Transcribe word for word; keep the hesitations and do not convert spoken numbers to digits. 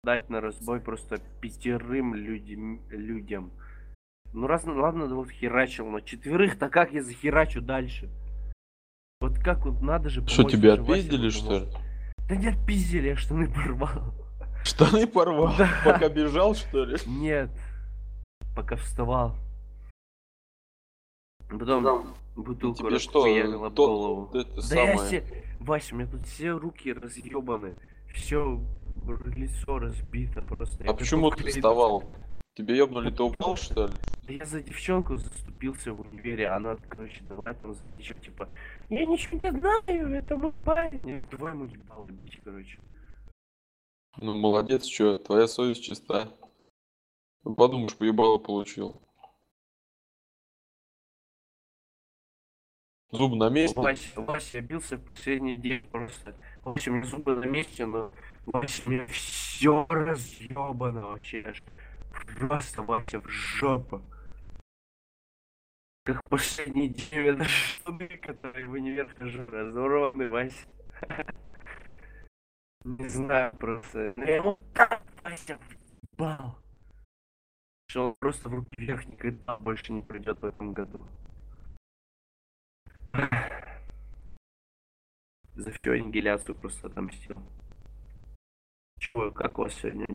Дать на разбой просто пятерым людям людям. Ну раз, ну ладно, вот херачил, но четверых-то как я захерачу дальше? Вот как вот надо же Что, помочь, тебя даже Вася отпиздили, бы что помог. ли? Да не отпиздили, я штаны порвал. Штаны порвал, Да. пока бежал, что ли? Нет, пока вставал. Потом Потом. И бутылку тебе что, расхуярил об то голову. это Да я самое. се Вася, у меня тут все руки разъебаны, всё лицо разбито просто. Я А готов почему к ты перед вставал? Тебя ёбнули, Да ты упал, что ли? Да я за девчонку заступился в универе, она, короче, давай там за ничего, типа: "Я ничего не знаю, это мой парень". Я: "Давай ему ебало бить", короче. Ну молодец, чё, твоя совесть чиста. Ну подумаешь, по ебалу получил. Зубы на месте? Вася Вася бился последний день просто. В общем, у меня зубы на месте, но, Вася, у меня всё разъёбано вообще аж. Просто, Вася, в жопу. Как последний день, у меня даже штаны, которые в универ хожу, разорваны, Вася. Не знаю просто, но я ему так, Вася, въебал, что он просто в руки вверх никогда больше не придёт в этом году. За всю аннигиляцию просто отомстил. Чё, как у вас сегодня?